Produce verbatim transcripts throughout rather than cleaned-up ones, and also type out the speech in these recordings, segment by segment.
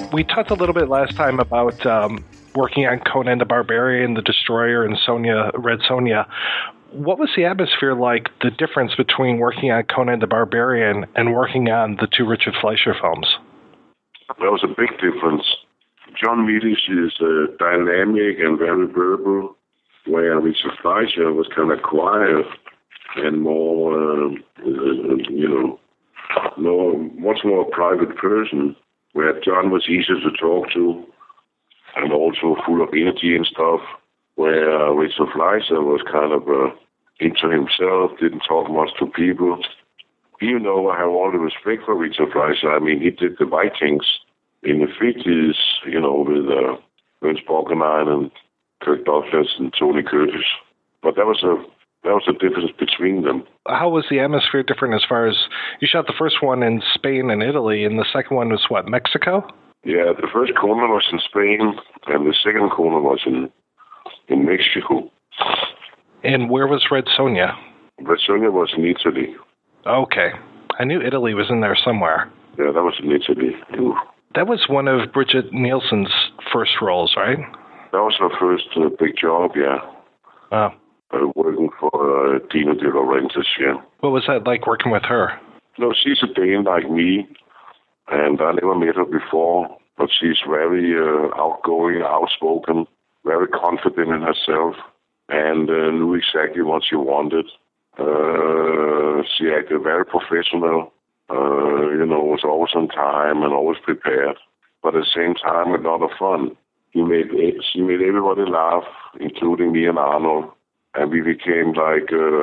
We talked a little bit last time about um, working on Conan the Barbarian, the Destroyer, and Sonia, Red Sonja. What was the atmosphere like, the difference between working on Conan the Barbarian and working on the two Richard Fleischer films? There was a big difference. John Milius is uh, dynamic and very verbal, where Richard Fleischer was kind of quiet and more, uh, uh, you know, more, much more a private person, where John was easy to talk to and also full of energy and stuff, where uh, Richard Fleischer was kind of uh, into himself, didn't talk much to people. Even though I have all the respect for Richard Fleischer, I mean, he did the Vikings in the fifties, you know, with uh, Ernst Borgnine and Kirk Douglas and Tony Curtis. But that was a that was a difference between them. How was the atmosphere different as far as, you shot the first one in Spain and Italy, and the second one was what, Mexico? Yeah, the first Conan was in Spain, and the second Conan was in in Mexico. And where was Red Sonja? Red Sonja was in Italy. Okay. I knew Italy was in there somewhere. Yeah, that was in Italy. Ooh. That was one of Bridget Nielsen's first roles, right? That was her first uh, big job, yeah. Oh. Uh, working for uh, Dino De Laurentiis, yeah. What was that like working with her? No, she's a Dane like me, and I never met her before, but she's very uh, outgoing, outspoken, very confident in herself, and uh, knew exactly what she wanted. Uh, she acted very professional, uh, you know, was always on time and always prepared, but at the same time, a lot of fun. He made, she made everybody laugh, including me and Arnold. And we became like, uh,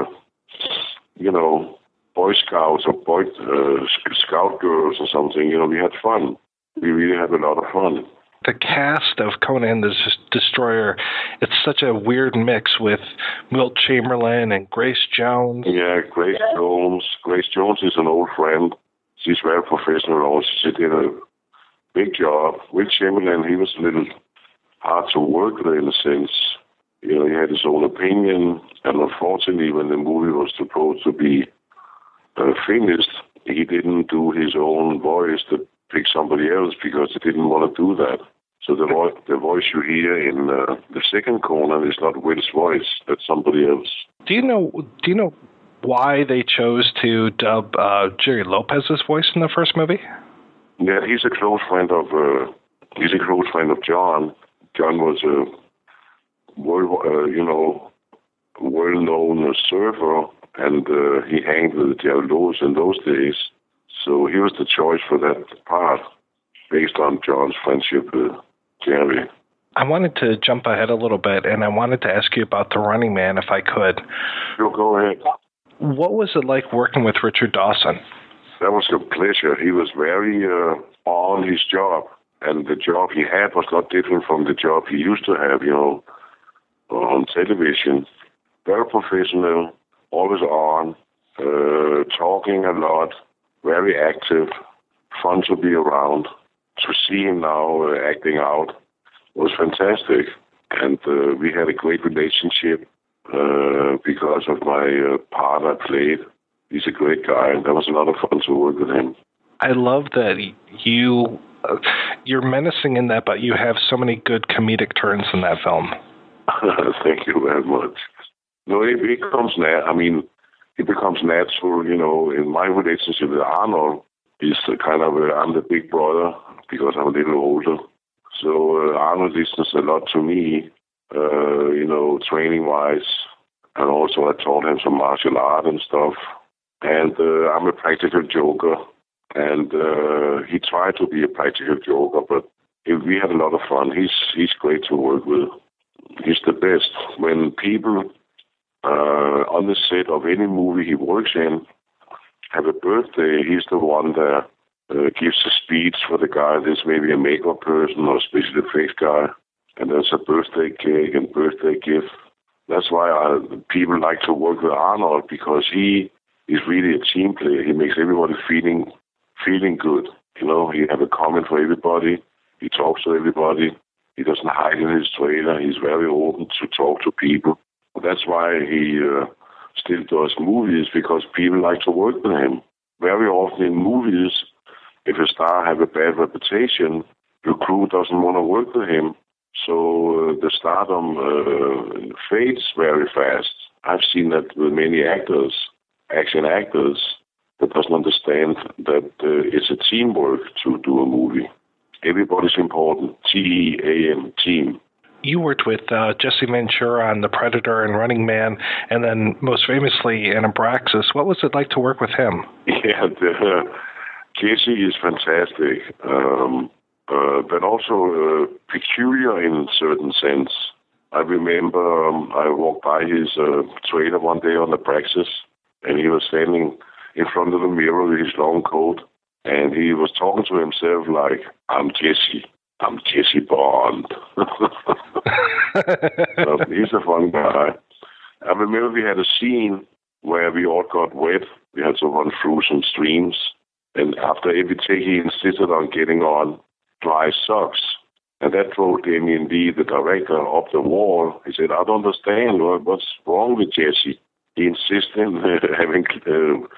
you know, Boy Scouts or Boy uh, Scout girls or something. You know, we had fun. We really had a lot of fun. The cast of Conan the Destroyer, it's such a weird mix with Wilt Chamberlain and Grace Jones. Yeah, Grace Jones. Grace Jones is an old friend. She's very professional also. She did a big job. Wilt Chamberlain, he was a little hard to work with in a sense. You know, he had his own opinion, and unfortunately, when the movie was supposed to be uh, finished, he didn't do his own voice to pick somebody else because he didn't want to do that. So the, vo- the voice you hear in uh, the second Conan is not Wilt's voice, that's somebody else. Do you know? Do you know why they chose to dub uh, Jerry Lopez's voice in the first movie? Yeah, he's a close friend of uh, he's a close friend of John. John was a World, uh, you know, well-known surfer, and uh, he hanged with Jerry Lewis in those days. So he was the choice for that part, based on John's friendship with Jerry. I wanted to jump ahead a little bit, and I wanted to ask you about The Running Man, if I could. Sure, go ahead. What was it like working with Richard Dawson? That was a pleasure. He was very uh, on his job, and the job he had was not different from the job he used to have, you know, on television. Very professional, always on, uh, talking a lot, very active, fun to be around. To see him now uh, acting out was fantastic. And uh, we had a great relationship uh, because of my uh, part I played. He's a great guy, and that was a lot of fun to work with him. I love that you, uh, you're menacing in that, but you have so many good comedic turns in that film. Thank you very much. No, it becomes nat- I mean, it becomes natural, you know, in my relationship with Arnold, is kind of, a, I'm the big brother because I'm a little older. So uh, Arnold listens a lot to me, uh, you know, training-wise. And also I taught him some martial art and stuff. And uh, I'm a practical joker. And uh, he tried to be a practical joker, but we had a lot of fun. He's he's great to work with. He's the best. When people uh, on the set of any movie he works in have a birthday, he's the one that uh, gives a speech for the guy. There's maybe a makeup person or a special effects guy, and there's a birthday cake and birthday gift. That's why I, people like to work with Arnold, because he is really a team player. He makes everybody feeling feeling good. You know, he have a comment for everybody. He talks to everybody. He doesn't hide in his trailer. He's very open to talk to people. That's why he uh, still does movies, because people like to work with him. Very often in movies, if a star have a bad reputation, the crew doesn't want to work with him. So uh, the stardom uh, fades very fast. I've seen that with many actors, action actors, that doesn't understand that uh, it's a teamwork to do a movie. Everybody's important. T E A M, team. You worked with uh, Jesse Ventura on The Predator and Running Man, and then most famously in Abraxas. What was it like to work with him? Yeah, the, uh, Jesse is fantastic, um, uh, but also uh, peculiar in a certain sense. I remember um, I walked by his uh, trailer one day on Abraxas, and he was standing in front of the mirror with his long coat, and he was talking to himself like, I'm Jesse. I'm Jesse Bond. So he's a fun guy. I remember we had a scene where we all got wet. We had to run through some streams. And after every take, he insisted on getting on dry socks. And that drove Damien Lee, the director, up the wall. He said, I don't understand. What's wrong with Jesse? He insisted on having uh,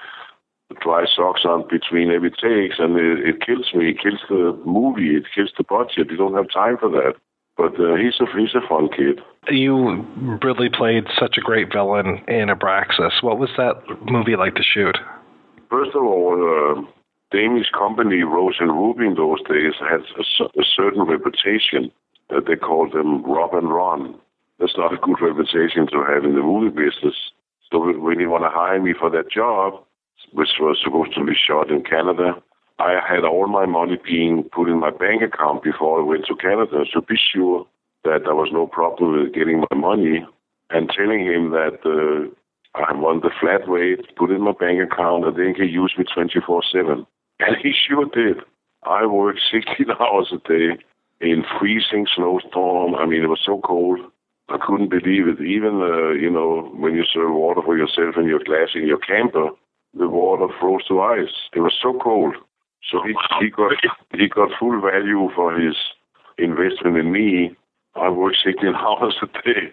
dry socks on between every takes, and it, it kills me. It kills the movie. It kills the budget. You don't have time for that. But uh, he's a he's a fun kid. You really played such a great villain in Abraxas. What was that movie like to shoot? First of all, uh, Dami's company, Rose and Ruby, in those days had a, a certain reputation. Uh, they called them Rob and Ron. That's not a good reputation to have in the movie business. So when you want to hire me for that job, which was supposed to be shot in Canada, I had all my money being put in my bank account before I went to Canada, to be sure that there was no problem with getting my money, and telling him that uh, I want the flat rate, put in my bank account, and then he can use me twenty-four seven. And he sure did. I worked sixteen hours a day in freezing snowstorm. I mean, it was so cold. I couldn't believe it. Even, uh, you know, when you serve water for yourself in your glass in your camper, the water froze to ice. It was so cold. So he, he got he got full value for his investment in me. I worked sixteen hours a day.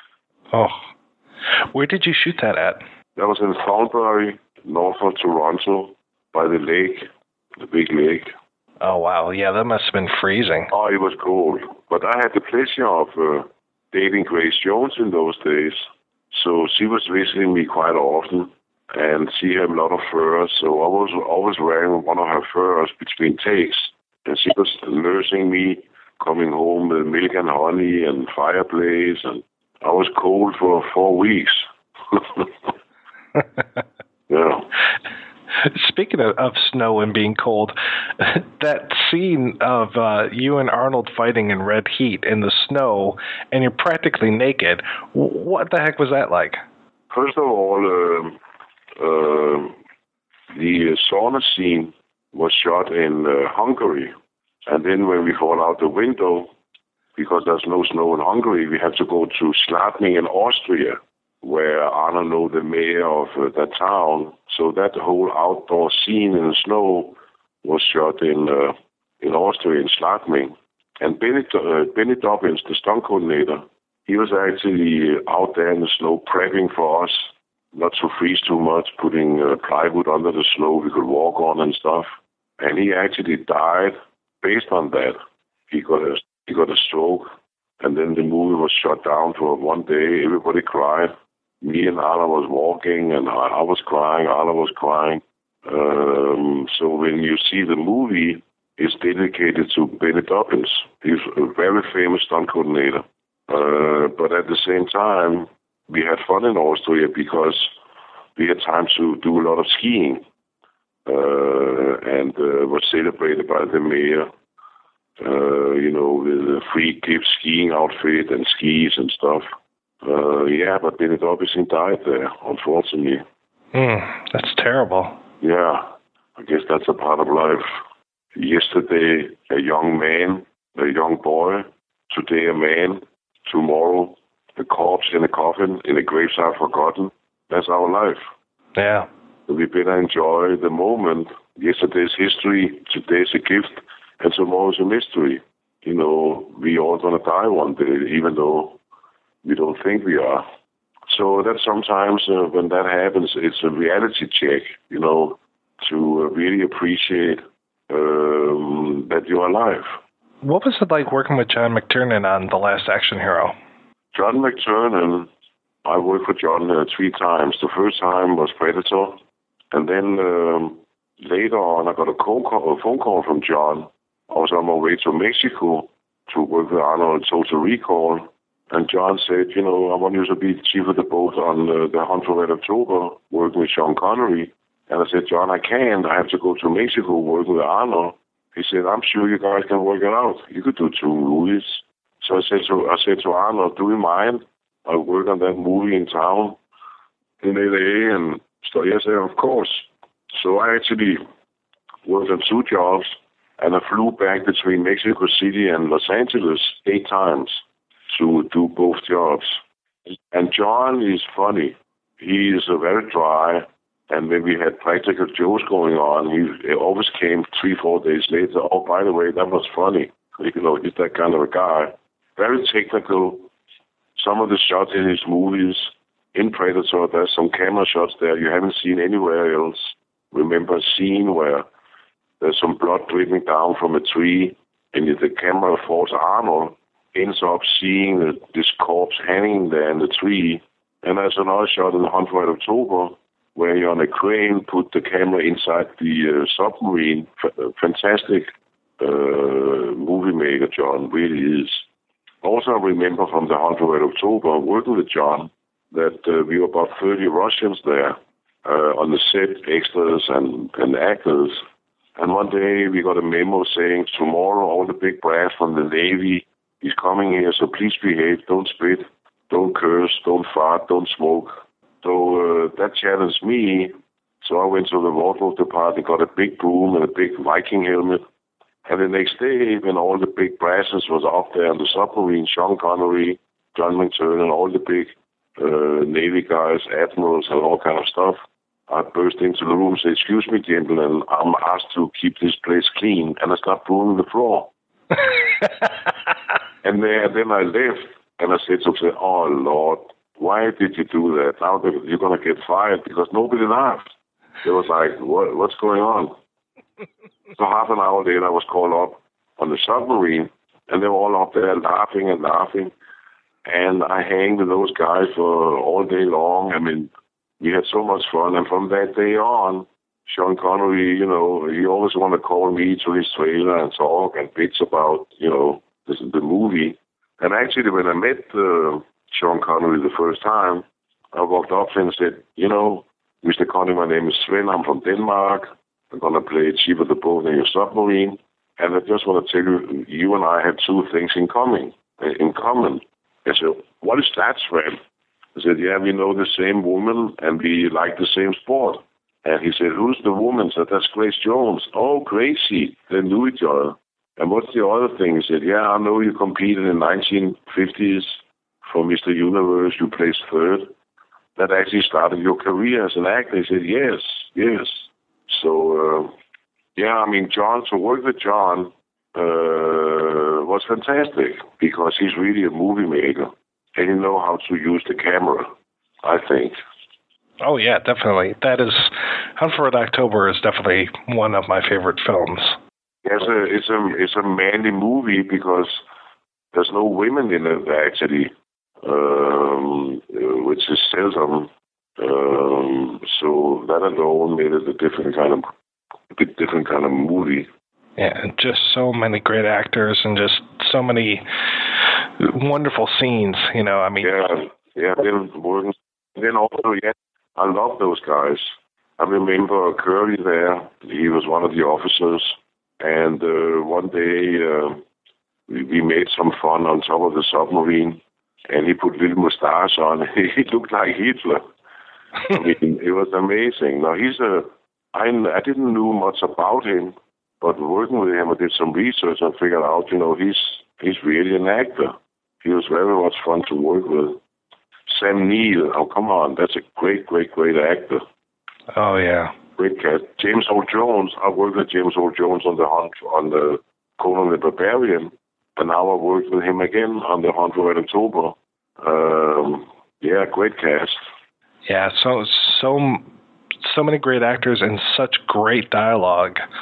Oh. Where did you shoot that at? That was in Thornbury, north of Toronto, by the lake, the big lake. Oh, wow. Yeah, that must have been freezing. Oh, it was cold. But I had the pleasure of uh, dating Grace Jones in those days. So she was visiting me quite often. And she had a lot of furs, so I was always wearing one of her furs between takes. And she was nursing me, coming home with milk and honey and fireplace, and I was cold for four weeks. Yeah. Speaking of, of snow and being cold, that scene of uh, you and Arnold fighting in red heat in the snow, and you're practically naked, what the heck was that like? First of all, um, Uh, the sauna scene was shot in uh, Hungary. And then when we fall out the window, because there's no snow in Hungary, we had to go to Schladming in Austria, where Arno know the mayor of uh, that town. So that whole outdoor scene in the snow was shot in uh, in Austria, in Schladming. And Benny, uh, Benny Dobbins, the stunt coordinator, he was actually out there in the snow prepping for us, not to freeze too much, putting uh, plywood under the snow we could walk on and stuff. And he actually died based on that. He got a he got a stroke, and then the movie was shut down for one day. Everybody cried. Me and Arla was walking, and I, I was crying. Arla was crying. Um, so when you see the movie, it's dedicated to Benny Dobbins. He's a very famous stunt coordinator. Uh, but at the same time, we had fun in Austria because we had time to do a lot of skiing, uh, and uh, was celebrated by the mayor, uh, you know, with a free gift skiing outfit and skis and stuff. Uh, yeah, but then it obviously died there, unfortunately. Mm, that's terrible. Yeah, I guess that's a part of life. Yesterday, a young man, a young boy. Today, a man. Tomorrow, the corpse in a coffin, in a gravesite forgotten. That's our life. Yeah. We better enjoy the moment. Yesterday's history, today's a gift, and tomorrow's a mystery. You know, we all gonna die one day, even though we don't think we are. So that sometimes uh, when that happens, it's a reality check, you know, to uh, really appreciate um, that you're alive. What was it like working with John McTiernan on The Last Action Hero? John McTiernan, I worked for John uh, three times. The first time was Predator, and then um, later on I got a, call, a phone call from John. I was on my way to Mexico to work with Arnold Total Recall, and John said, you know, I want you to be chief of the boat on uh, the Hunt for Red October, working with Sean Connery. And I said, John, I can't. I have to go to Mexico working with Arnold. He said, I'm sure you guys can work it out. You could do two movies. So I said to I said to Arnold, do you mind? I'll work on that movie in town in L A. And so yes, of course. So I actually worked on two jobs, and I flew back between Mexico City and Los Angeles eight times to do both jobs. And John is funny. He is uh, very dry. And when we had practical jokes going on, he always came three, four days later. Oh, by the way, that was funny. You know, he's that kind of a guy. Very technical. Some of the shots in his movies, in Predator, there's some camera shots there you haven't seen anywhere else. Remember a scene where there's some blood dripping down from a tree, and the camera follows Arnold, ends up seeing the, this corpse hanging there in the tree. And there's another shot in the Hunt for Red October, where you're on a crane, put the camera inside the uh, submarine. F- fantastic uh, movie maker, John, really is. Also, I remember from the Hunt for Red October, working with John, that uh, we were about thirty Russians there uh, on the set, extras and, and actors. And one day we got a memo saying, tomorrow all the big brass from the Navy is coming here, so please behave, don't spit, don't curse, don't fart, don't smoke. So uh, that challenged me. So I went to the wardrobe department, got a big broom and a big Viking helmet. And the next day, when all the big brasses was up there on the submarine, Sean Connery, John McTiernan, all the big uh, Navy guys, admirals, and all kind of stuff, I burst into the room and said, excuse me, gentlemen, I'm asked to keep this place clean. And I started brooming the floor. and then, then I left, and I said to myself, oh, Lord, why did you do that? Now you're going to get fired, because nobody laughed. It was like, what, what's going on? So half an hour later, I was called up on the submarine, and they were all up there laughing and laughing. And I hanged with those guys for all day long. I mean, we had so much fun. And from that day on, Sean Connery, you know, he always wanted to call me to his trailer and talk and bitch about, you know, this is the movie. And actually, when I met uh, Sean Connery the first time, I walked up to him and said, you know, Mister Connery, my name is Sven. I'm from Denmark. I'm going to play chief of the boat in your submarine. And I just want to tell you, you and I have two things in common. In common. I said, what is that, Sven? I said, yeah, we know the same woman and we like the same sport. And he said, who's the woman? I said, that's Grace Jones. Oh, Gracie. They knew each other. And what's the other thing? He said, yeah, I know you competed in nineteen fifties for Mister Universe. You placed third. That actually started your career as an actor. He said, yes, yes. So, uh, yeah, I mean, John, to work with John uh, was fantastic because he's really a movie maker and he knows how to use the camera, I think. Oh, yeah, definitely. That is, Hunt for Red October is definitely one of my favorite films. It's a, it's a, it's a manly movie because there's no women in it, actually, um, which is seldom. Um, so that alone made it a different kind of, a bit different kind of movie. Yeah, and just so many great actors and just so many wonderful scenes. You know, I mean, yeah, yeah. Then working, then also, yeah, I love those guys. I remember Curly there. He was one of the officers, and uh, one day uh, we, we made some fun on top of the submarine, and he put little mustache on. He looked like Hitler. I mean, it was amazing. Now, he's a, I, I didn't know much about him, but working with him, I did some research and figured out, you know, he's he's really an actor. He was very much fun to work with. Sam Neill, oh, come on, that's a great, great, great actor. Oh, yeah. Great cat. James Earl Jones, I worked with James Earl Jones on the Hunt, on the Conan the Barbarian, and now I worked with him again on the Hunt for Red October. Um, yeah, great cast. Yeah, so so so many great actors and such great dialogue.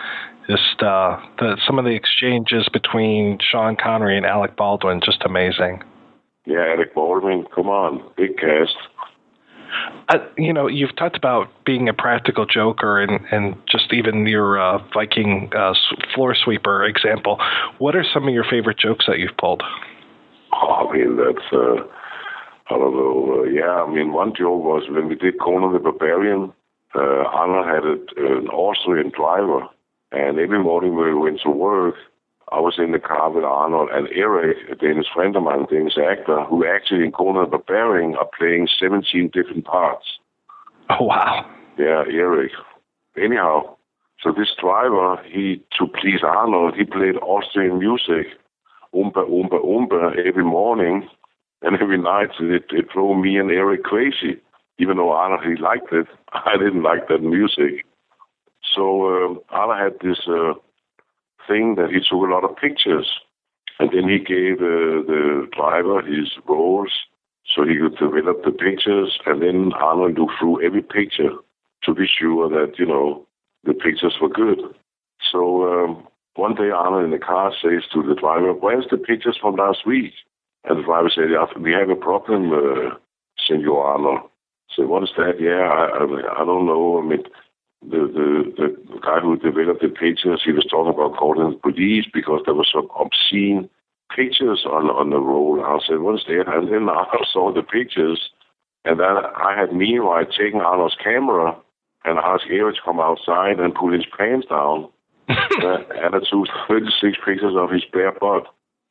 Just uh, the, some of the exchanges between Sean Connery and Alec Baldwin, just amazing. Yeah, Alec Baldwin, come on, big cast. Uh, you know, you've talked about being a practical joker and, and just even your uh, Viking uh, floor sweeper example. What are some of your favorite jokes that you've pulled? Oh, I mean, that's, uh, I don't know. Uh, yeah, I mean, one joke was when we did Conan the Barbarian, uh, Arnold had a, an Austrian driver, and every morning when we went to work, I was in the car with Arnold and Eric, a Danish friend of mine, a Danish actor, who actually in Conan the Barbarian are playing seventeen different parts. Oh, wow. Yeah, Eric. Anyhow, so this driver, he, to please Arnold, he played Austrian music, oompa, oompa, oompa, every morning, and every night. It, it drove me and Eric crazy. Even though Arnold, he liked it, I didn't like that music. So uh, Arnold had this... Uh, thing that he took a lot of pictures, and then he gave uh, the driver his rolls so he could develop the pictures, and then Arnold looked through every picture to be sure that, you know, the pictures were good. So um, one day Arnold in the car says to the driver, "Where's the pictures from last week?" And the driver said, "Yeah, we have a problem, uh, Senor Arnold." So what is that? Yeah, I, I, I don't know. I mean, The, the the guy who developed the pictures, he was talking about calling the police because there were some obscene pictures on, on the roll. I said, "What is that?" And then I saw the pictures, and then I had meanwhile taken Arnold's camera and asked Eric to come outside and pull his pants down. uh, and I took thirty-six pictures of his bare butt.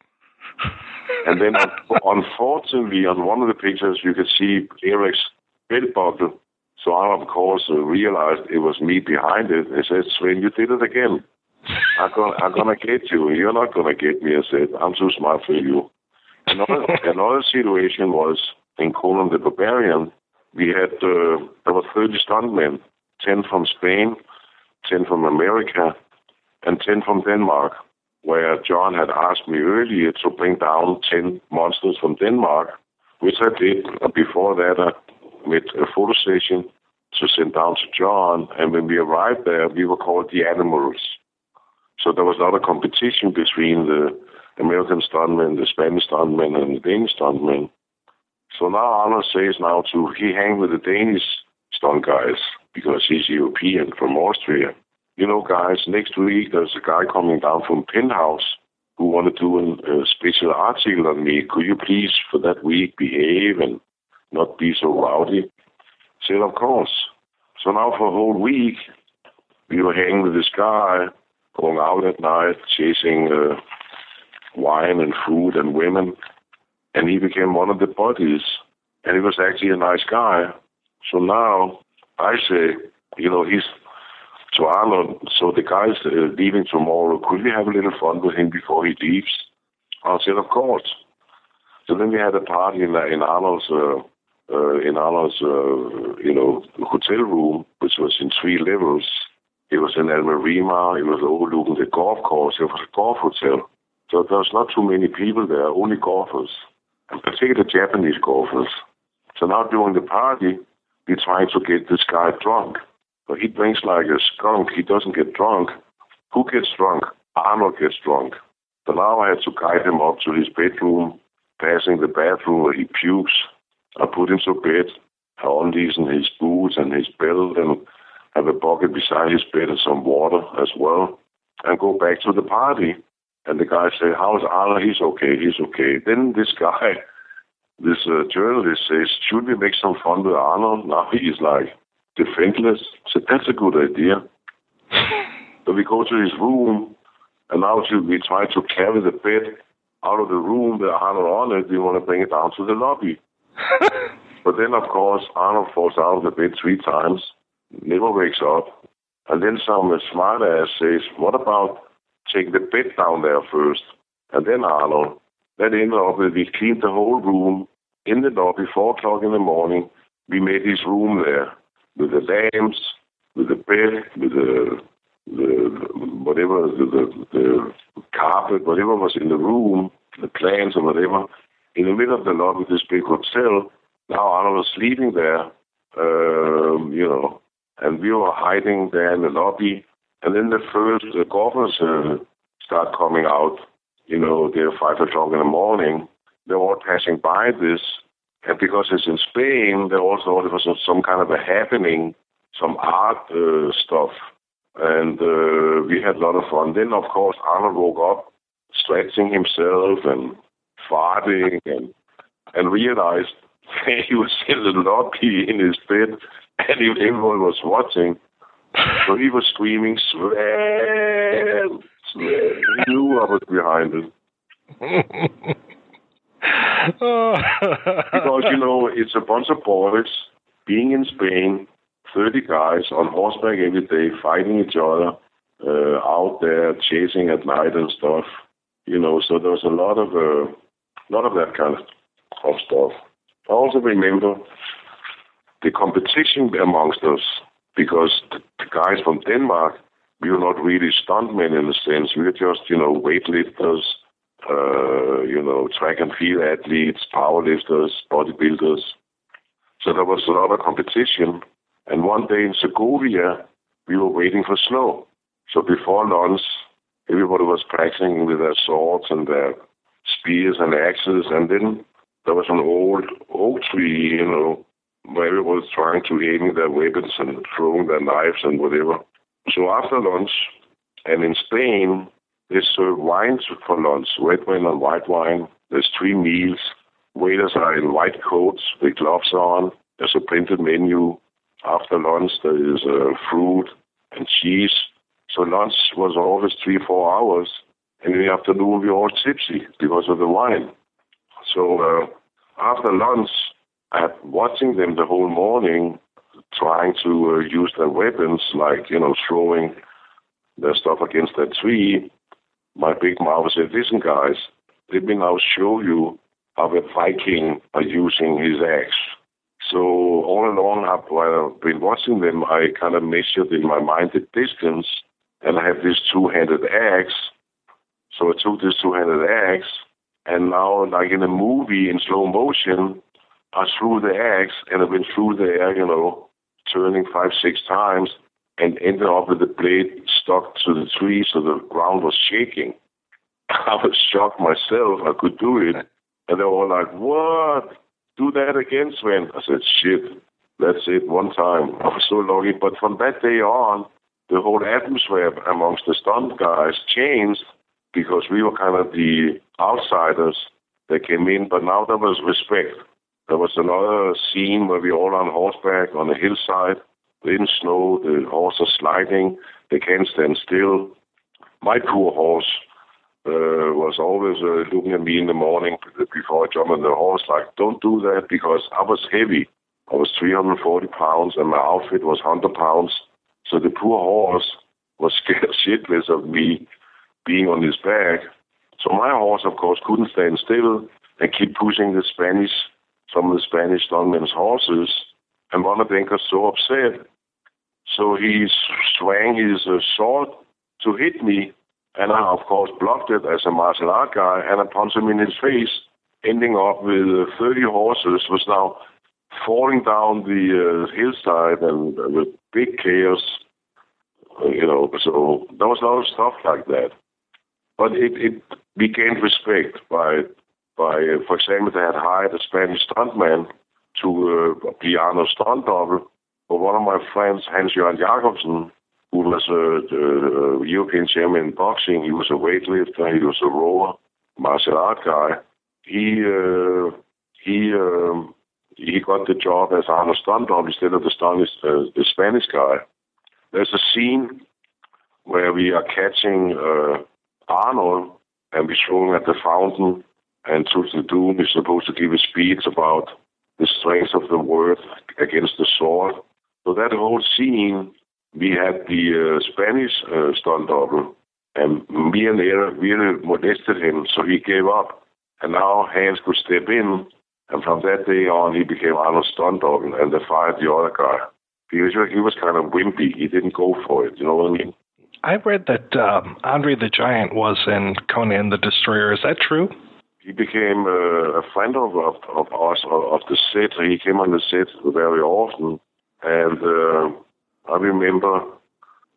And then, unfortunately, on one of the pictures, you could see Eric's belt buckle. So I, of course, uh, realized it was me behind it. I said, "Sven, you did it again. I'm going I'm gonna get you. You're not going to get me." I said, "I'm too smart for you." Another, another situation was in Conan the Barbarian. We had, uh, there were thirty stuntmen, ten from Spain, ten from America, and ten from Denmark, where John had asked me earlier to bring down ten monsters from Denmark, which I did. Before that, I made a photo session to send down to John, and when we arrived there, we were called the Animals. So there was not a competition between the American stuntmen, the Spanish stuntmen, and the Danish stuntmen. So now Arnold says now to, he hang with the Danish stunt guys, because he's European from Austria. "You know, guys, next week there's a guy coming down from Penthouse who want to do an, a special article on me. Could you please, for that week, behave and not be so rowdy?" I said, "Of course." So now for a whole week, we were hanging with this guy, going out at night, chasing uh, wine and food and women. And he became one of the buddies. And he was actually a nice guy. So now I say, you know, he's to Arnold, so the guy's uh, leaving tomorrow. Could we have a little fun with him before he leaves? I said, "Of course." So then we had a party in, in Arnold's... Uh, Uh, in Arnold's, uh, you know, hotel room, which was in three levels. It was in Almerima. It was overlooking the golf course. It was a golf hotel. So there was not too many people there, only golfers, and particularly Japanese golfers. So now during the party, we tried to get this guy drunk. But he drinks like a skunk. He doesn't get drunk. Who gets drunk? Arnold gets drunk. So now I had to guide him up to his bedroom, passing the bathroom where he pukes. I put him to bed, undies and his boots and his belt, and have a bucket beside his bed and some water as well, and go back to the party. And the guy said, "How's Arnold?" "He's okay, he's okay." Then this guy, this uh, journalist says, "Should we make some fun with Arnold?" Now he's like defenseless. I said, "That's a good idea." So we go to his room, and now we try to carry the bed out of the room with Arnold on it. We want to bring it down to the lobby. But then, of course, Arnold falls out of the bed three times, never wakes up. And then some smart ass says, "What about taking the bed down there first?" And then Arnold, that ended up with, we cleaned the whole room in the lobby, four o'clock in the morning. We made his room there with the lamps, with the bed, with the, the whatever, the, the, the carpet, whatever was in the room, the plants or whatever. In the middle of the lobby of this big hotel, now Arnold was sleeping there, um, you know, and we were hiding there in the lobby, And then the first uh, golfers uh, start coming out. You know, they're five o'clock in the morning. They're all passing by this. And because it's in Spain, they all thought it was some kind of a happening, some art uh, stuff. And uh, we had a lot of fun. Then, of course, Arnold woke up, stretching himself and farting, and and realized he was in the lobby in his bed, and everyone was watching. So he was screaming, Sven! Sven! He knew I was behind him. Because, you know, it's a bunch of boys being in Spain, thirty guys on horseback every day, fighting each other, uh, out there, chasing at night and stuff. You know, so there was a lot of, uh, lot of that kind of, of stuff. I also remember the competition amongst us, because the, the guys from Denmark, we were not really stuntmen in a sense. We were just, you know, weightlifters, uh, you know, track and field athletes, powerlifters, bodybuilders. So there was a lot of competition. And one day in Segovia, we were waiting for snow. So before lunch, everybody was practicing with their swords and their spears and axes. And then there was an old oak tree, you know, where everybody was trying to aim their weapons and throwing their knives and whatever. So after lunch, and in Spain, they serve wines for lunch, red wine and white wine. There's three meals. Waiters are in white coats with gloves on. There's a printed menu. After lunch, there is uh, fruit and cheese. So lunch was always three, four hours. And in the afternoon, we were all tipsy because of the wine. So uh, after lunch, I had watching them the whole morning, trying to uh, use their weapons, like, you know, throwing their stuff against that tree. My big mouth said, listen, guys, let me now show you how a Viking are using his axe. So all along, while I've been watching them, I kind of measured in my mind the distance, and I have this two-handed axe. So I took this two-handed axe, and now, like in a movie in slow motion, I threw the axe, and I went through the air, you know, turning five, six times, and ended up with the blade stuck to the tree, so the ground was shaking. I was shocked myself. I could do it. And they were all like, what? Do that again, Sven. I said, shit, that's it, one time. I was so lucky. But from that day on, the whole atmosphere amongst the stunt guys changed, because we were kind of the outsiders that came in. But now there was respect. There was another scene where we were all on horseback on a hillside, in snow, the horse is sliding, they can't stand still. My poor horse uh, was always uh, looking at me in the morning before I jumped on the horse, like, don't do that, because I was heavy. I was three hundred forty pounds, and my outfit was one hundred pounds. So the poor horse was scared shitless of me being on his back. So my horse, of course, couldn't stand still and keep pushing the Spanish, some of the Spanish stuntmen's horses. And one of them got so upset. So he swung his uh, sword to hit me. And I, of course, blocked it as a martial art guy. And I punched him in his face, ending up with uh, thirty horses, was now falling down the uh, hillside and uh, with big chaos. Uh, you know, so there was a lot of stuff like that. But it, it gained respect by, by uh, for example, they had hired a Spanish stuntman to uh, be Arnold's stunt double. But one of my friends, Hans-Jørgen Jacobsen, who was a, a European champion in boxing, he was a weightlifter, he was a rower, martial art guy. He uh, he um, he got the job as Arnold's stunt double instead of the stunt uh, the Spanish guy. There's a scene where we are catching uh, Arnold, and we're showing at the fountain, and Truth to Doom is supposed to give a speech about the strength of the word against the sword. So that whole scene, we had the uh, Spanish uh, stunt double, and me and Eric really molested him, so he gave up. And now Hans could step in, and from that day on, he became Arnold's stunt double, and they fired the other guy. He was, he was kind of wimpy. He didn't go for it, you know what I mean? I read that um, Andre the Giant was in Conan the Destroyer. Is that true? He became uh, a friend of, of, of us, of, of the set. He came on the set very often. And uh, I remember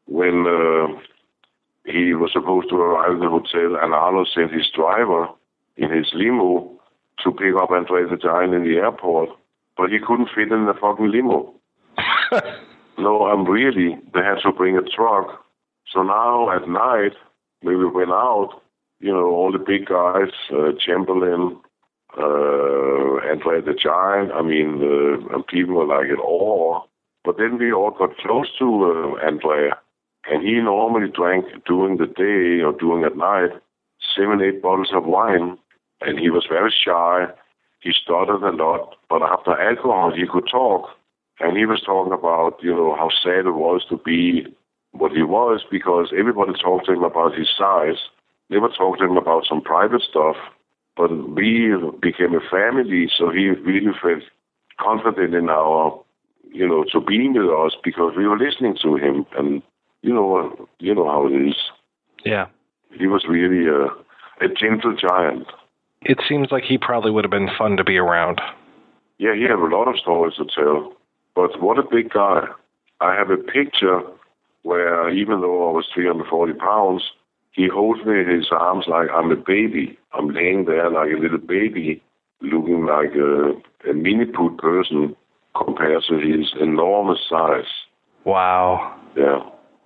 when uh, he was supposed to arrive at the hotel, and Arnold sent his driver in his limo to pick up Andre the Giant in the airport, but he couldn't fit in the fucking limo. No, I'm really, they had to bring a truck. So now at night, when we went out, you know, all the big guys, uh, Chamberlain, uh, Andre the Giant, I mean, uh, and people were like in awe. But then we all got close to uh, Andre, and he normally drank during the day or during at night seven, eight bottles of wine, and he was very shy. He stuttered a lot, but after alcohol, he could talk. And he was talking about, you know, how sad it was to be what he was, because everybody talked to him about his size. Never talked to him about some private stuff. But we became a family, so he really felt confident in our, you know, to be with us because we were listening to him. And you know, you know how it is. Yeah. He was really a, a gentle giant. It seems like he probably would have been fun to be around. Yeah, he had a lot of stories to tell. But what a big guy. I have a picture where even though I was three hundred forty pounds, he holds me in his arms like I'm a baby. I'm laying there like a little baby, looking like a, a mini-put person compared to his enormous size. Wow. Yeah.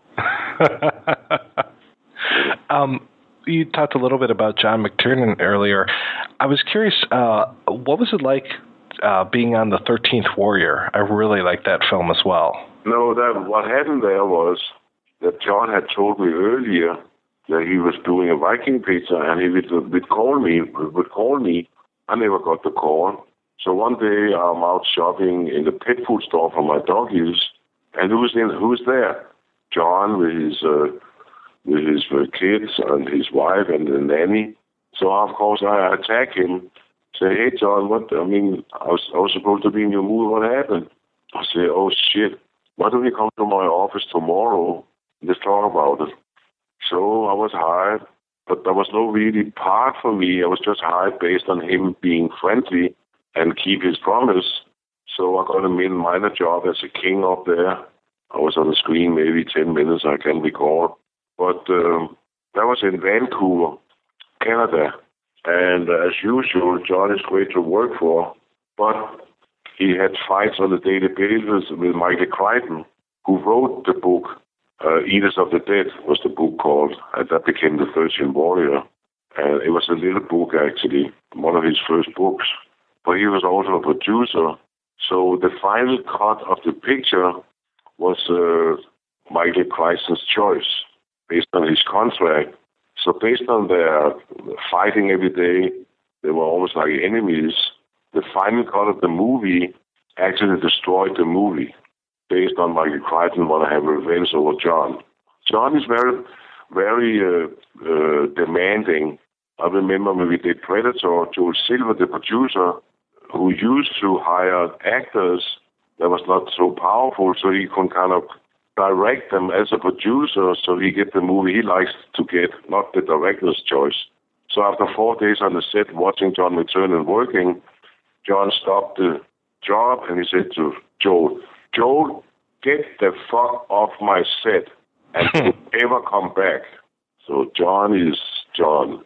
um, you talked a little bit about John McTiernan earlier. I was curious, uh, what was it like uh, being on The thirteenth Warrior? I really liked that film as well. No, that what happened there was that John had told me earlier that he was doing a Viking picture, and he would, would call me. Would call me. I never got the call. So one day I'm out shopping in the pet food store for my doggies, and who's in? Who's there? John with his uh, with his uh, kids and his wife and the nanny. So of course I attack him. Say, hey John, what? I mean, I was I was supposed to be in your movie. What happened? I say, oh shit. Why don't you come to my office tomorrow? Let's talk about it. So I was hired, but there was no really part for me. I was just hired based on him being friendly and keep his promise. So I got a minor job as a king up there. I was on the screen maybe ten minutes, I can recall. But um, that was in Vancouver, Canada. And uh, as usual, John is great to work for. But he had fights on a daily basis with Michael Crichton, who wrote the book, uh, Eaters of the Dead was the book called. And that became The thirteenth Warrior. And it was a little book, actually, one of his first books. But he was also a producer. So the final cut of the picture was uh, Michael Crichton's choice based on his contract. So based on their fighting every day, they were almost like enemies. The final cut of the movie actually destroyed the movie based on Michael Crichton want to have revenge over John. John is very, very uh, uh, demanding. I remember when we did Predator, Joel Silver, the producer, who used to hire actors that was not so powerful, so he could kind of direct them as a producer, so he get the movie he likes to get, not the director's choice. So after four days on the set watching John McTiernan working, John stopped the job and he said to Joel, Joel, get the fuck off my set and don't ever come back. So John is John.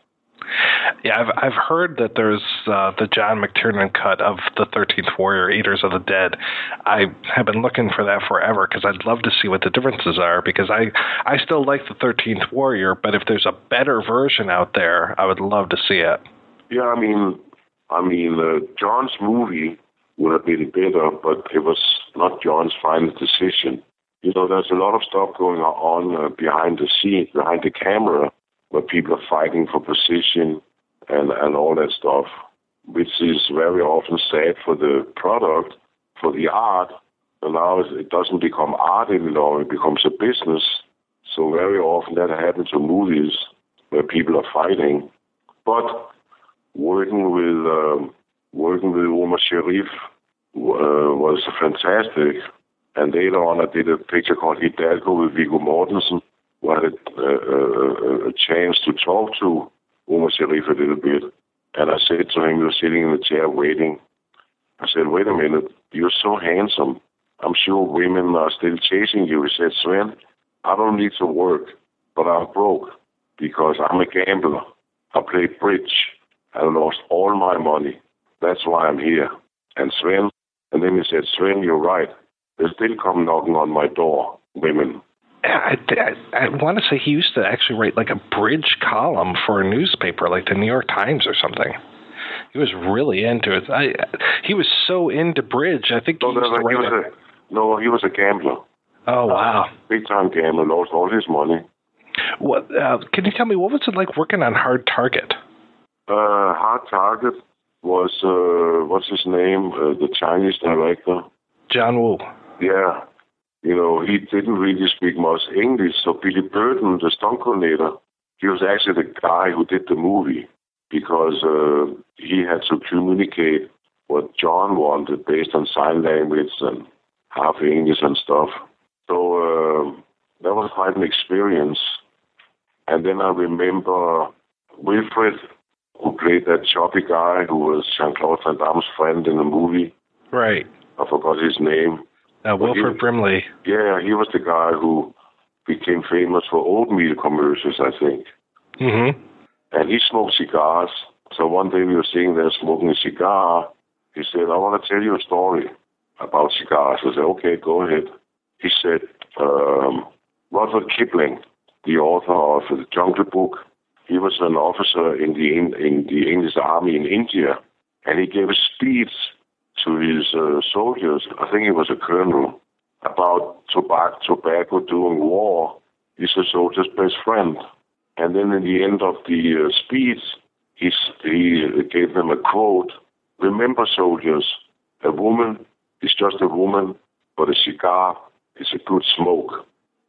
Yeah, I've I've heard that there's uh, the John McTiernan cut of The thirteenth Warrior, Eaters of the Dead. I have been looking for that forever because I'd love to see what the differences are, because I, I still like The thirteenth Warrior, but if there's a better version out there, I would love to see it. Yeah, I mean, I mean, uh, John's movie would have been better, but it was not John's final decision. You know, there's a lot of stuff going on uh, behind the scene, behind the camera, where people are fighting for position and, and all that stuff, which is very often sad for the product, for the art. And now it doesn't become art anymore, it becomes a business. So very often that happens to movies where people are fighting. But working with um, working with Omar Sharif uh, was fantastic. And later on I did a picture called Hidalgo with Viggo Mortensen, where I had a, a, a chance to talk to Omar Sharif a little bit. And I said to him, he was sitting in the chair waiting. I said, wait a minute, you're so handsome. I'm sure women are still chasing you. He said, Sven, I don't need to work, but I'm broke because I'm a gambler. I played bridge and lost all my money. That's why I'm here. And Sven, and then he said, Sven, you're right. They still come knocking on my door, women. I, I, I want to say he used to actually write like a bridge column for a newspaper, like the New York Times or something. He was really into it. I, he was so into bridge. I think he no, used no, to he write was a, no, he was a gambler. Oh, wow. Uh, big time gambler, lost all his money. What? Uh, can you tell me, what was it like working on Hard Target? Uh, Hard Target was, uh, what's his name, uh, the Chinese director? John Woo. Yeah. You know, he didn't really speak much English, so Billy Burton, the stunt coordinator, he was actually the guy who did the movie because uh, he had to communicate what John wanted based on sign language and half English and stuff. So uh, that was quite an experience. And then I remember Wilfred, who played that choppy guy who was Jean-Claude Van Damme's friend in the movie. Right. I forgot his name. Uh, Wilfred he, Brimley. Yeah, he was the guy who became famous for oatmeal commercials, I think. Mm-hmm. And he smoked cigars. So one day we were sitting there smoking a cigar. He said, I want to tell you a story about cigars. I said, okay, go ahead. He said, um, Rudyard Kipling, the author of the Jungle Book, he was an officer in the in the English army in India, and he gave a speech to his uh, soldiers, I think he was a colonel, about tobacco, tobacco during war is a soldier's best friend. And then in the end of the uh, speech, he, he gave them a quote, remember soldiers, a woman is just a woman, but a cigar is a good smoke.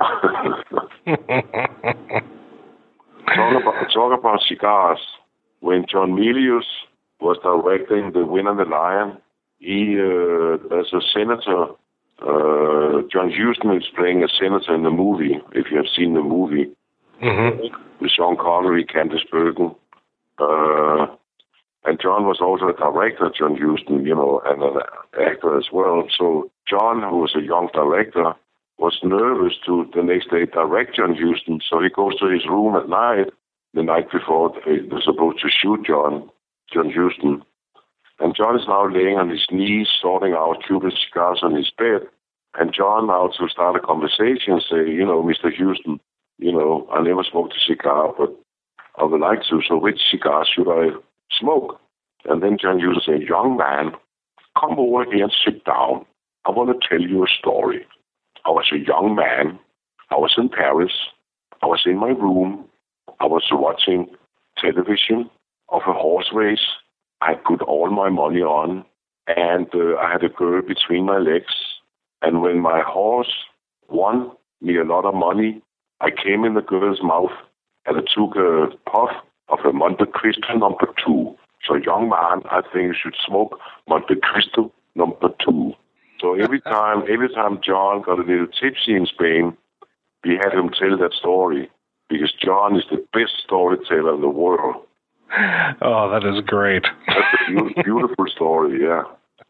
talk, about, talk about cigars. When John Milius was directing The Wind and the Lion, He, uh, there's a senator, uh, John Huston is playing a senator in the movie, if you have seen the movie, mm-hmm. with Sean Connery, Candice Bergen. Uh, and John was also a director, John Huston, you know, and an actor as well. So John, who was a young director, was nervous to the next day direct John Huston. So he goes to his room at night, the night before they were supposed to shoot John, John Huston. And John is now laying on his knees, sorting out Cuban cigars on his bed. And John now to start a conversation, say, you know, Mister Huston, you know, I never smoked a cigar, but I would like to. So which cigar should I smoke? And then John Huston said, young man, come over here and sit down. I want to tell you a story. I was a young man. I was in Paris. I was in my room. I was watching television of a horse race. I put all my money on, and uh, I had a girl between my legs. And when my horse won me a lot of money, I came in the girl's mouth, and I took a puff of a Monte Cristo number two. So, young man, I think you should smoke Monte Cristo number two. So every time, every time John got a little tipsy in Spain, we had him tell that story, because John is the best storyteller in the world. Oh, that is great. That's a beautiful, beautiful story, yeah.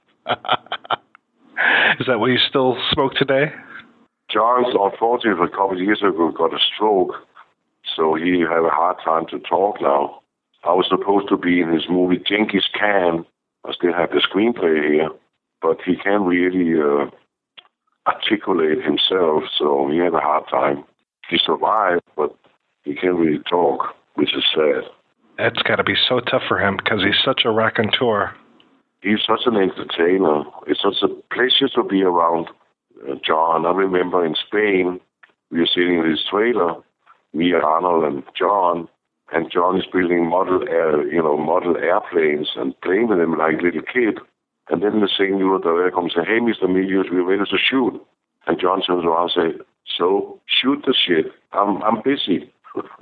Is that what you still smoke today? John, unfortunately, a couple of years ago, got a stroke, so he had a hard time to talk now. I was supposed to be in his movie Genghis Khan. I still have the screenplay here, but he can't really uh, articulate himself, so he had a hard time. He survived, but he can't really talk, which is sad. It's got to be so tough for him because he's such a raconteur. He's such an entertainer. It's such a pleasure to be around uh, John. I remember in Spain, we were sitting in his trailer, me, Arnold, and John, and John is building model, air, you know, model airplanes and playing with them like a little kid. And then the singer director comes and says, hey, Mister Milius, we're ready to shoot. And John turns around and says, so shoot the shit. I'm I'm busy.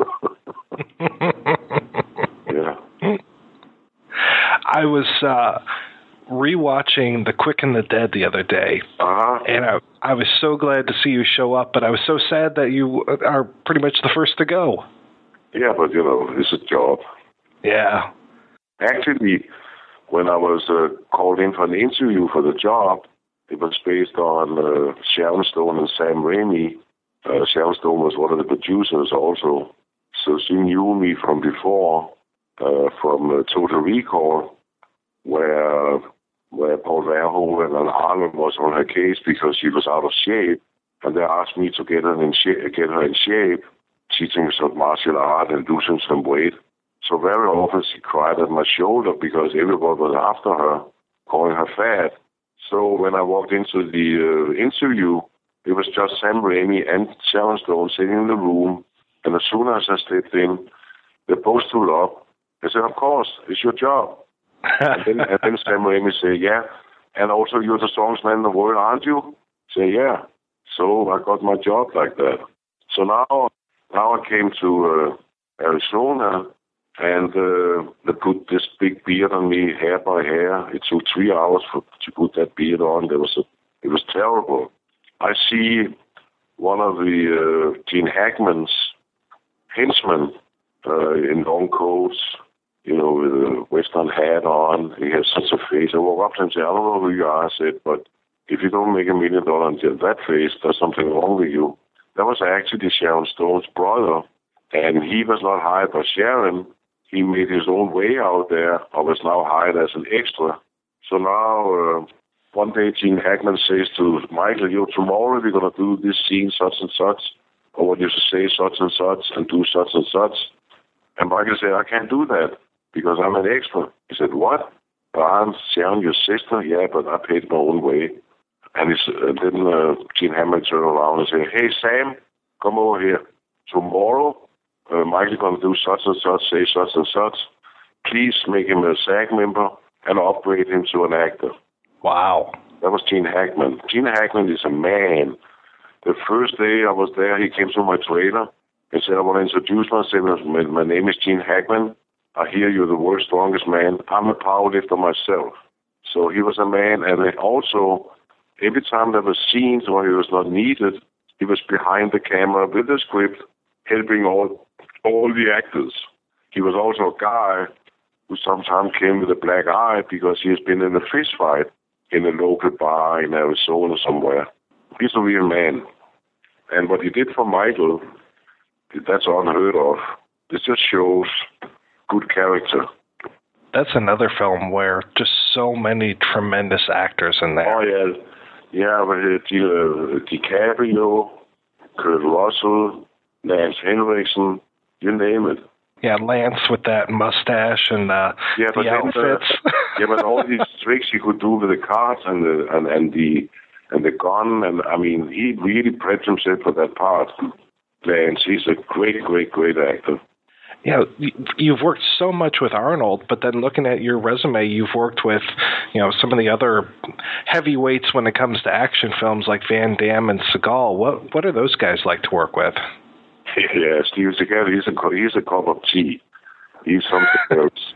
Yeah. I was uh, rewatching The Quick and the Dead the other day, uh-huh. and I, I was so glad to see you show up, but I was so sad that you are pretty much the first to go. Yeah, but, you know, it's a job. Yeah. Actually, when I was uh, called in for an interview for the job, it was based on uh, Sharon Stone and Sam Raimi, Uh, Sharon Stone was one of the producers also. So she knew me from before, uh, from uh, Total Recall, where where Paul Verhoeven and Arnold was on her case because she was out of shape, and they asked me to get her in shape, get her in shape, teaching some martial art and losing some weight. So very often she cried at my shoulder because everybody was after her, calling her fat. So when I walked into the uh, interview, it was just Sam Raimi and Sharon Stone sitting in the room. And as soon as I stepped in, they both stood up. They said, of course, it's your job. and, then, and then Sam Raimi said, yeah. And also, you're the strongest man in the world, aren't you? Say, yeah. So I got my job like that. So now, now I came to uh, Arizona, and uh, they put this big beard on me, hair by hair. It took three hours for, to put that beard on. There was a, it was terrible. I see one of the uh, Gene Hackman's henchmen uh, in long coats, you know, with a Western hat on. He has such a face. I walk up to him and say, I don't know who you are, I said, but if you don't make a million dollars on that face, there's something wrong with you. That was actually Sharon Stone's brother, and he was not hired by Sharon. He made his own way out there, or was now hired as an extra. So now, uh, one day Gene Hackman says to Michael, you know, tomorrow we're going to do this scene such and such, or what you should say such and such, and do such and such. And Michael said, I can't do that, because I'm an extra. He said, what? Aren't Sharon your sister? Yeah, but I paid my own way. And uh, then uh, Gene Hackman turned around and said, hey, Sam, come over here. Tomorrow, uh, Michael's going to do such and such, say such and such. Please make him a SAG member and upgrade him to an actor. Wow. That was Gene Hackman. Gene Hackman is a man. The first day I was there, he came to my trailer and said, I want to introduce myself. My, my name is Gene Hackman. I hear you're the world's strongest man. I'm a powerlifter myself. So he was a man, and also, every time there were scenes where he was not needed, he was behind the camera with the script, helping all all the actors. He was also a guy who sometimes came with a black eye because he has been in a fist fight in a local bar in Arizona somewhere. He's a real man. And what he did for Michael, that's unheard of. It just shows good character. That's another film where just so many tremendous actors in there. Oh, yeah. Yeah, but uh, DiCaprio, Kurt Russell, Lance Henriksen, you name it. Yeah, Lance with that mustache and uh, yeah, the outfits. Uh, yeah, but all these tricks he could do with the cards and the and, and the and the gun, and I mean, he really prepped himself for that part. Lance, he's a great, great, great actor. Yeah, you've worked so much with Arnold, but then looking at your resume, you've worked with, you know, some of the other heavyweights when it comes to action films like Van Damme and Seagal. What what are those guys like to work with? Yeah, Steven Seagal, he's a he's a cup of tea. He's something else.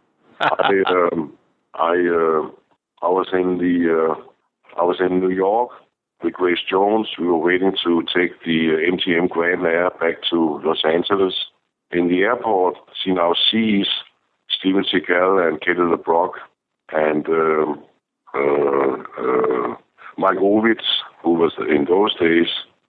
I um, I uh, I was in the uh, I was in New York with Grace Jones. We were waiting to take the M G M Grand Air back to Los Angeles. In the airport, she now sees Steven Seagal and Kelly LeBrock and uh, uh, uh, Mike Ovitz, who was in those days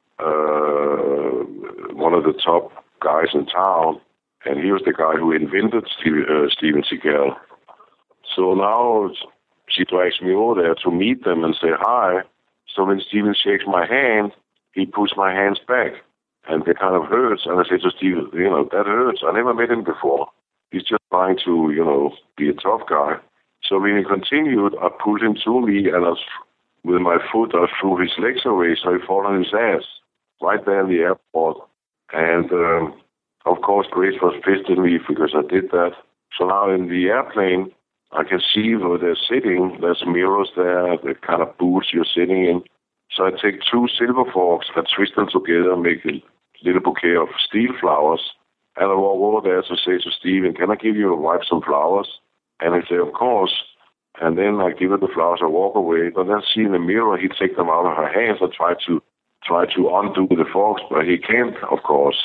uh, one of the top guys in town, and he was the guy who invented Steve, uh, Steven Seagal. So now she drags me over there to meet them and say hi. So when Steven shakes my hand, he puts my hands back. And it kind of hurts. And I said to Steve, you know, that hurts. I never met him before. He's just trying to, you know, be a tough guy. So when he continued, I pulled him to me, and I was, with my foot, I threw his legs away, so he fell on his ass right there in the airport. And, um, of course, Grace was pissed at me because I did that. So now in the airplane, I can see where they're sitting. There's mirrors there, the kind of booths you're sitting in. So I take two silver forks, I twist them together, make a little bouquet of steel flowers, and I walk over there to say to Steven, can I give you a wife some flowers? And he said, of course. And then I give her the flowers, I walk away, but then see in the mirror, he take them out of her hands and try to try to undo the forks, but he can't, of course.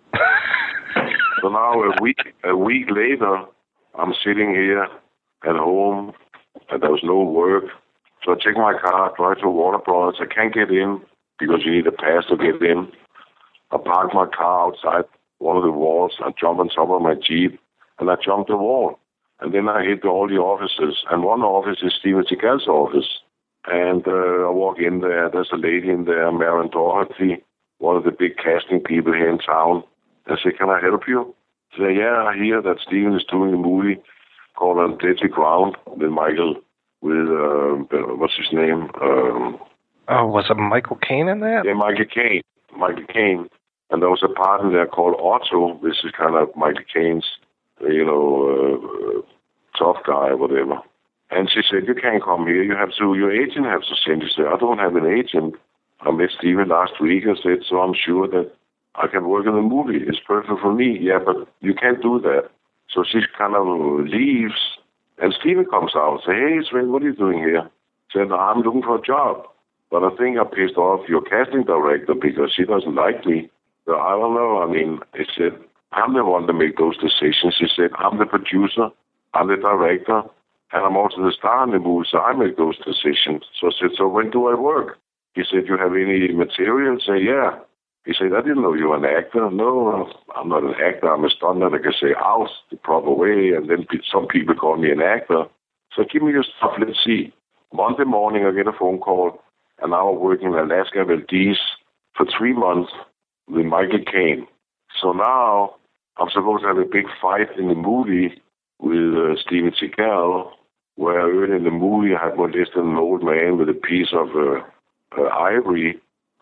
So now a week a week later, I'm sitting here at home, and there was no work. So I take my car, drive to Warner Brothers. I can't get in because you need a pass to get in. I parked my car outside one of the walls. I jumped on top of my Jeep, and I jumped the wall. And then I hit all the offices, and one office is Steven Seagal's office. And uh, I walk in there. There's a lady in there, Marion Doherty, one of the big casting people here in town. I say, "Can I help you?" I say, "Yeah, I hear that Steven is doing a movie called On Deadly Ground with Michael, with, uh, what's his name? Um, oh, was it Michael Caine in that? Yeah, Michael Caine. Michael Caine. And there was a part in there called Otto. This is kind of Michael Caine's, you know, uh, tough guy or whatever. And she said, "You can't come here. You have to, your agent has to send you." She said, "I don't have an agent. I met Steven last week," and said, "So I'm sure that I can work in the movie. It's perfect for me." "Yeah, but you can't do that." So she kind of leaves, and Steven comes out and says, "Hey, Sven, what are you doing here?" She said, "I'm looking for a job, but I think I pissed off your casting director because she doesn't like me." So I don't know. I mean, he said, "I'm the one to make those decisions." He said, "I'm the producer, I'm the director, and I'm also the star in the movie, so I make those decisions." So I said, "So when do I work?" He said, "You have any material?" I said, "Yeah." He said, "I didn't know you were an actor." "No, I'm not an actor. I'm a stuntman that can say out the proper way, and then some people call me an actor." So give me your stuff, let's see. Monday morning, I get a phone call, and now I'm working in Alaska Valdez for three months with Michael Caine. So now I'm supposed to have a big fight in the movie with uh, Steven Seagal, where earlier in the movie I had molested an old man with a piece of uh, uh, ivory.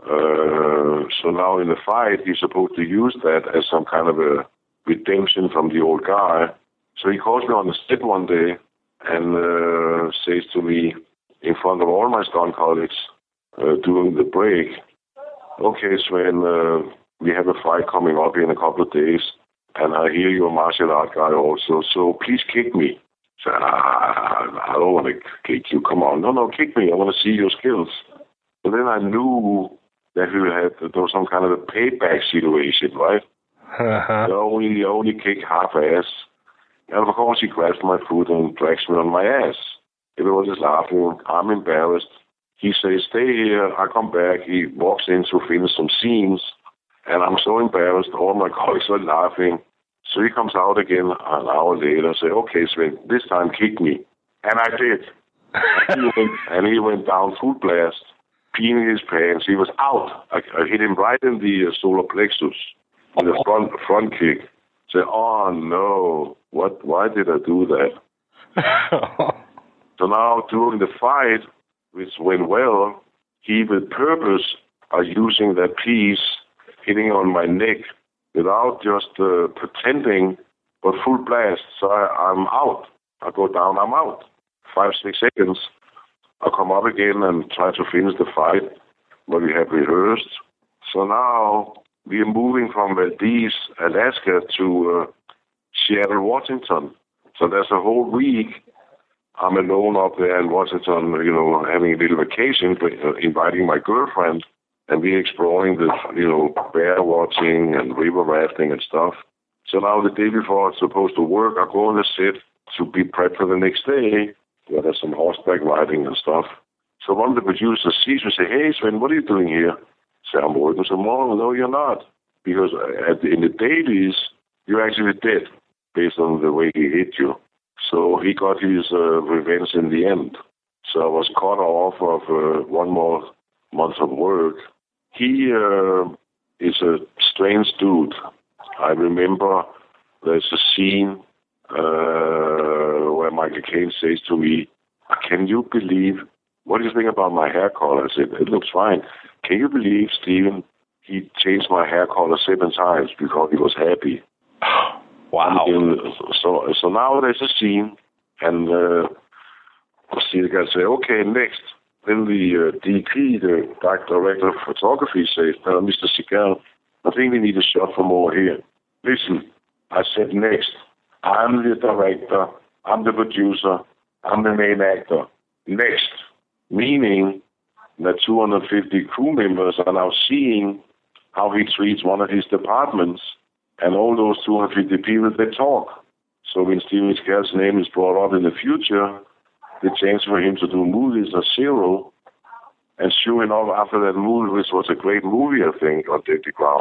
Uh, so now in the fight, he's supposed to use that as some kind of a redemption from the old guy. So he calls me on the set one day and uh, says to me in front of all my stunt colleagues uh, during the break, "Okay, Sven, uh, we have a fight coming up in a couple of days, and I hear you're a martial art guy also, so please kick me." So I, I don't want to kick you. Come on. "No, no, kick me. I want to see your skills." And then I knew that we had there was some kind of a payback situation, right? Uh-huh. I only, only kick half ass. And of course he grabs my foot and drags me on my ass. Everyone is laughing. I'm embarrassed. He says, "Stay here." I come back. He walks in to finish some scenes. And I'm so embarrassed. All my colleagues are laughing. So he comes out again an hour later and says, "Okay, Sven, this time kick me." And I did. and, he went, and he went down full blast, peeing his pants. He was out. I, I hit him right in the uh, solar plexus in the front front kick. Say, "Oh no, what? Why did I do that?" So now during the fight, which went well, he with purpose are using that piece, hitting on my neck without just uh, pretending, but full blast. So I, I'm out. I go down. I'm out. Five six seconds. I come up again and try to finish the fight, but we have rehearsed. So now we are moving from Valdez, Alaska, to uh, Seattle, Washington. So there's a whole week I'm alone up there in Washington, you know, having a little vacation, but uh, inviting my girlfriend, and we're exploring the, you know, bear watching and river rafting and stuff. So now the day before I'm supposed to work, I go on the set to be prepped for the next day. Yeah, there's some horseback riding and stuff. So one of the producers sees me and say, "Hey, Sven, what are you doing here?" I say, "I'm working some more." "No, you're not. Because at the, in the dailies, you're actually dead based on the way he hit you." So he got his uh, revenge in the end. So I was cut off of uh, one more month of work. He uh, is a strange dude. I remember there's a scene uh, where Michael Caine says to me, "Can you believe, what do you think about my hair color?" I said, "It looks fine." "Can you believe, Steven, he changed my hair color seven times because he was happy." Wow. And, so so now there's a scene, and uh, the guy say, "Okay, next." Then the uh, D P, the director of photography, says, uh, "Mister Seagal, I think we need a shot from over here." Listen, I said, "Next. I'm the director, I'm the producer, I'm the main actor. Next." Meaning that two hundred fifty crew members are now seeing how he treats one of his departments, and all those two hundred fifty people, they talk. So when Steven Seagal's name is brought up in the future, the chance for him to do movies are zero. And sure enough, after that movie, which was a great movie, I think, On Deadly Ground,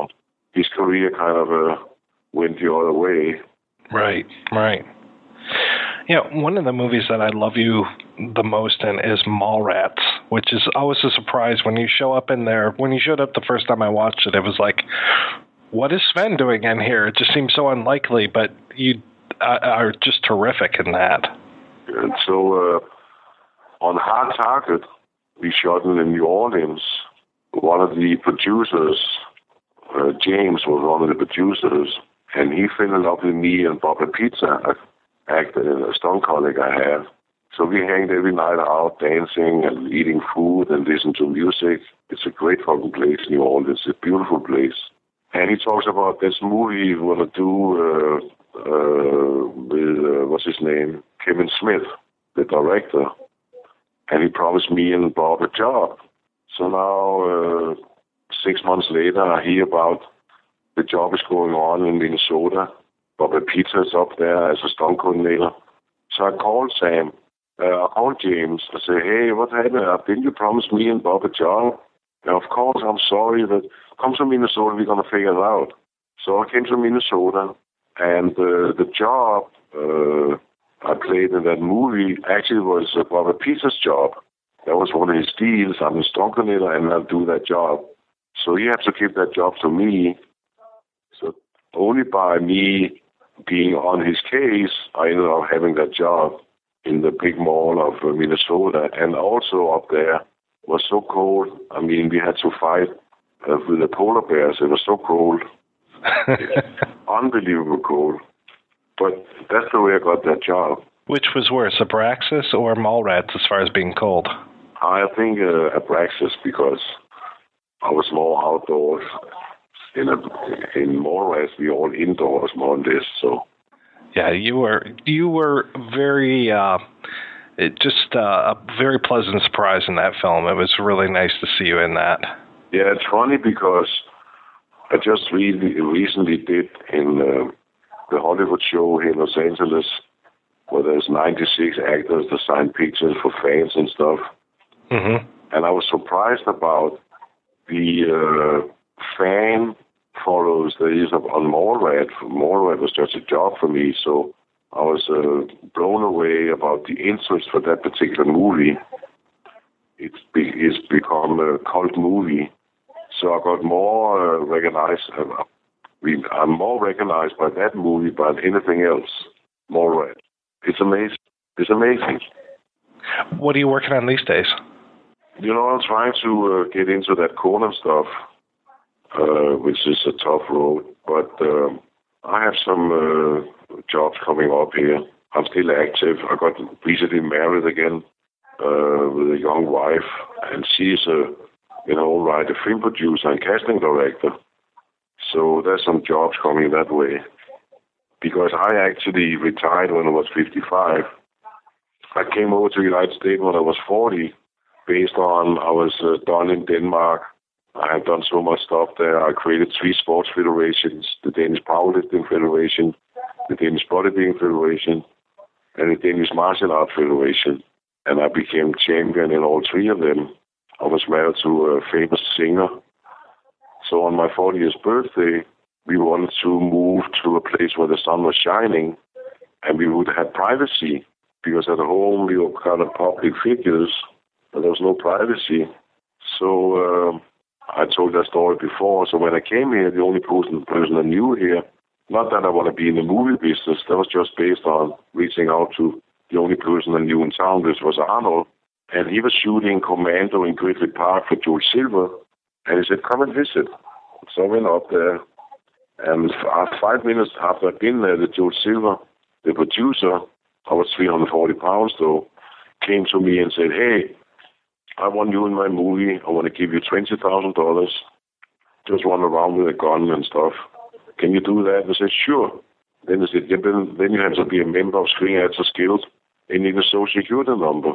his career kind of uh, went the other way. Right, right. Yeah, one of the movies that I love you the most in is Mallrats, which is always a surprise when you show up in there. When you showed up the first time I watched it, it was like, what is Sven doing in here? It just seems so unlikely, but you uh, are just terrific in that. And so uh, on Hard Target, we shot it in New Orleans. One of the producers, uh, James, was one of the producers, and he fell in love with me and Bob Pizza, actor, a stunt colleague I have. So we hanged every night out, dancing and eating food and listening to music. It's a great fucking place, New Orleans. It's a beautiful place. And he talks about this movie he want to do uh, uh, with, uh, what's his name, Kevin Smith, the director. And he promised me and Bob a job. So now, uh, six months later, I hear about the job is going on in Minnesota. Bob Pizza is up there as a stunt coordinator. So I called Sam. Uh, I called James. I said, hey, what happened? Didn't you promise me and Bob a job? And of course, I'm sorry, but come to Minnesota, we're going to figure it out. So I came to Minnesota, and uh, the job uh, I played in that movie actually was uh, Bob Pizza's job. That was one of his deals. I'm a stunt coordinator, and I'll do that job. So he had to give that job to me. So only by me being on his case, I ended up having that job in the big mall of uh, Minnesota. And also up there was so cold. I mean, we had to fight uh, with the polar bears. It was so cold. Unbelievable cold. But that's the way I got that job. Which was worse, Abraxas or Mallrats as far as being cold? I think uh, Abraxas, because I was more outdoors. In a, in Mallrats, we all indoors more or less, so... Yeah, you were you were very uh, it just uh, a very pleasant surprise in that film. It was really nice to see you in that. Yeah, it's funny because I just really recently did in uh, the Hollywood show here in Los Angeles, where there's ninety-six actors that sign pictures for fans and stuff. Mm-hmm. And I was surprised about the uh, fan follows the use of on Mallrat. Mallrat was just a job for me, so I was uh, blown away about the interest for that particular movie. It's, be, it's become a cult movie, so I got more uh, recognized. Uh, we, I'm more recognized by that movie than anything else. Mallrat. It's amazing. It's amazing. What are you working on these days? You know, I'm trying to uh, get into that Conan stuff. Uh, which is a tough road, but um, I have some uh, jobs coming up here. I'm still active. I got recently married again uh, with a young wife, and she's a, you know, right, a film producer and casting director. So there's some jobs coming that way. Because I actually retired when I was fifty-five. I came over to the United States when I was forty, based on I was uh, done in Denmark. I have done so much stuff there. I created three sports federations, the Danish Powerlifting Federation, the Danish Bodybuilding Federation, and the Danish Martial Art Federation. And I became champion in all three of them. I was married to a famous singer. So on my fortieth birthday, we wanted to move to a place where the sun was shining and we would have privacy, because at home we were kind of public figures, but there was no privacy. So... Uh, I told that story before, so when I came here, the only person, person I knew here, not that I want to be in the movie business, that was just based on reaching out to the only person I knew in town, which was Arnold, and he was shooting Commando in Gridley Park for Joel Silver, and he said, come and visit. So I went up there, and five minutes after I'd been there, the Joel Silver, the producer, I was three hundred forty pounds though, came to me and said, hey, I want you in my movie. I want to give you twenty thousand dollars. Just run around with a gun and stuff. Can you do that? I said, sure. Then they said, yeah, then, then you have to be a member of Screen Actors Guild and need a social security number.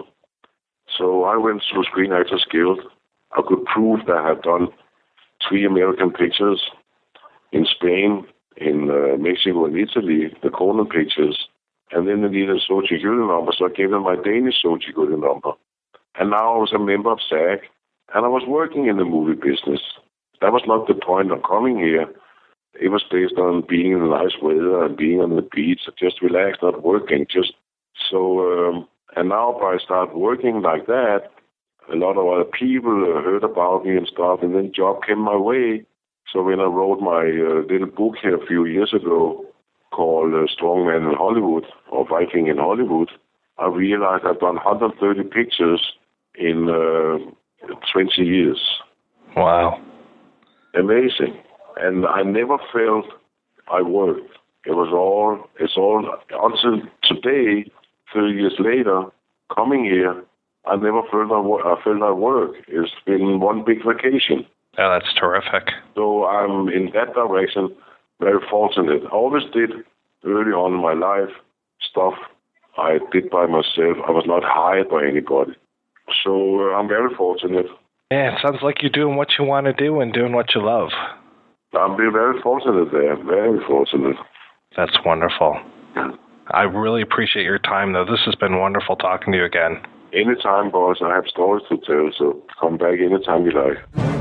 So I went through Screen Actors Guild. I could prove that I had done three American pictures in Spain, in uh, Mexico, and Italy, the Conan pictures. And then they needed a social security number, so I gave them my Danish social security number. And now I was a member of SAG, and I was working in the movie business. That was not the point of coming here. it was based on being in nice weather and being on the beach, just relaxed, not working. Just so, um, and now by start working like that, a lot of other people uh, heard about me and stuff, and then job came my way. So when I wrote my uh, little book here a few years ago called uh, Strongman in Hollywood, or Viking in Hollywood, I realized I've done one hundred thirty pictures in uh, twenty years. Wow. Amazing. And I never felt I worked. It was all, it's all, until today, thirty years later, coming here, I never felt I, wo- I felt I work. It's been one big vacation. Oh, that's terrific. So I'm in that direction very fortunate. I always did early on in my life stuff I did by myself. I was not hired by anybody. So uh, I'm very fortunate. Yeah, it sounds like you're doing what you want to do and doing what you love. I'm being very fortunate there. Very fortunate. That's wonderful. I really appreciate your time, though. This has been wonderful talking to you again. Anytime, boss. I have stories to tell, so come back anytime you like.